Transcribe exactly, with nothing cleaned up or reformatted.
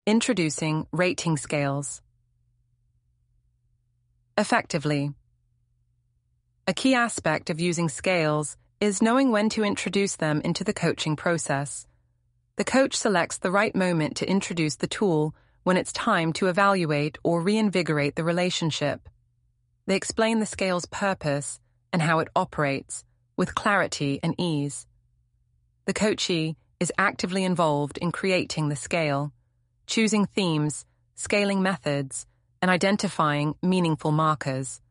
Introducing rating scales. Effectively. A key aspect of using scales is knowing when to introduce them into the coaching process. The coach selects the right moment to introduce the tool when it's time to evaluate or reinvigorate the relationship. They explain the scale's purpose and how it operates with clarity and ease. The coachee is actively involved in creating the scale, choosing themes, scaling methods, and identifying meaningful markers.